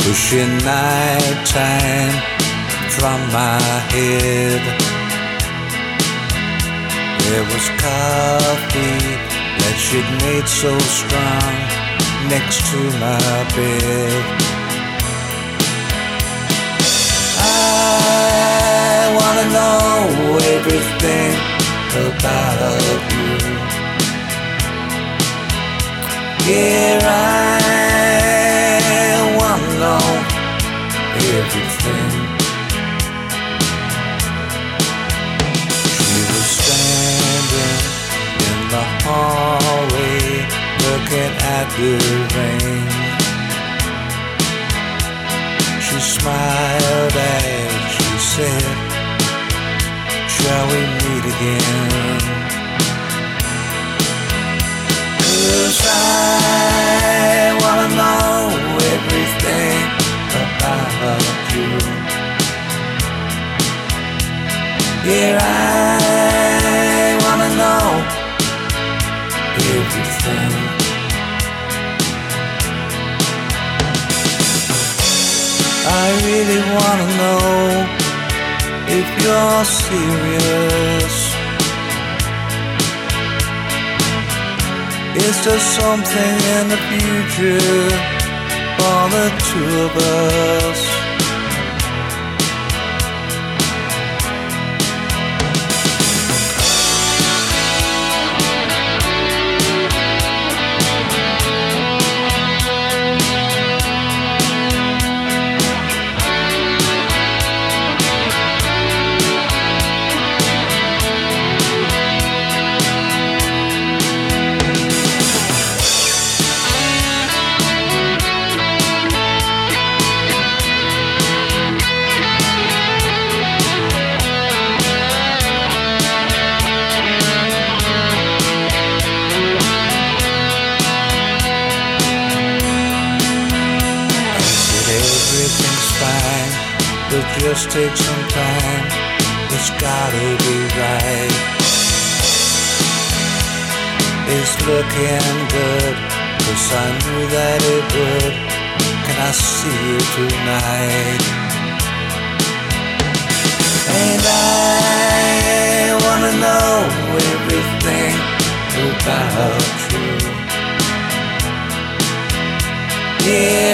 pushing nighttime from my head. There was coffee that she'd made so strong next to my bed. I wanna know everything about you. Yeah, I wanna know everything. She was standing in the hallway looking at the rain. She smiled as she said, shall we meet again? 'Cause I wanna know everything about you. Yeah, I wanna know everything. I really wanna know if you're serious. Is there something in the future for the two of us? Everything's fine, but just take some time. It's gotta be right. It's looking good, 'cause I knew that it would. Can I see you tonight? And I wanna know everything about you. Yeah,